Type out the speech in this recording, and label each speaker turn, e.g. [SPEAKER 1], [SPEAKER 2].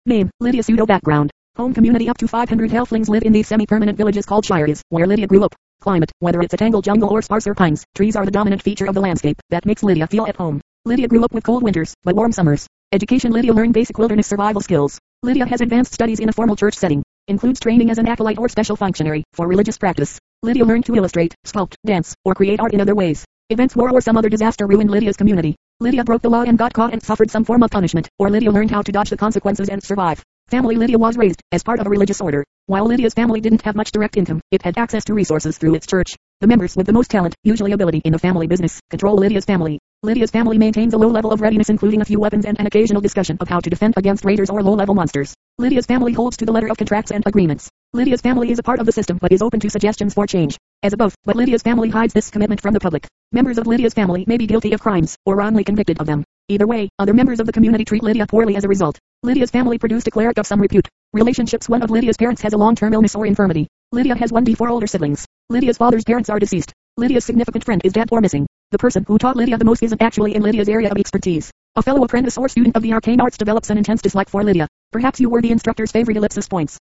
[SPEAKER 1] Name, Lydia. Pseudo background. Home community. Up to 500 Halflings live in these semi-permanent villages called Shires, where Lydia grew up. Climate, whether it's a tangled jungle or sparser pines, trees are the dominant feature of the landscape that makes Lydia feel at home. Lydia grew up with cold winters, but warm summers. Education. Lydia learned basic wilderness survival skills. Lydia has advanced studies in a formal church setting. Includes training as an acolyte or special functionary for religious practice. Lydia learned to illustrate, sculpt, dance, or create art in other ways. Events, war or some other disaster ruined Lydia's community. Lydia broke the law and got caught and suffered some form of punishment, or Lydia learned how to dodge the consequences and survive. Family. Lydia was raised as part of a religious order. While Lydia's family didn't have much direct income, it had access to resources through its church. The members with the most talent, usually ability in the family business, control Lydia's family. Lydia's family maintains a low level of readiness, including a few weapons and an occasional discussion of how to defend against raiders or low-level monsters. Lydia's family holds to the letter of contracts and agreements. Lydia's family is a part of the system but is open to suggestions for change. As above, but Lydia's family hides this commitment from the public. Members of Lydia's family may be guilty of crimes, or wrongly convicted of them. Either way, other members of the community treat Lydia poorly as a result. Lydia's family produced a cleric of some repute. Relationships. One of Lydia's parents has a long-term illness or infirmity. Lydia has 1d4 older siblings. Lydia's father's parents are deceased. Lydia's significant friend is dead or missing. The person who taught Lydia the most isn't actually in Lydia's area of expertise. A fellow apprentice or student of the arcane arts develops an intense dislike for Lydia. Perhaps you were the instructor's favorite. Ellipsis points.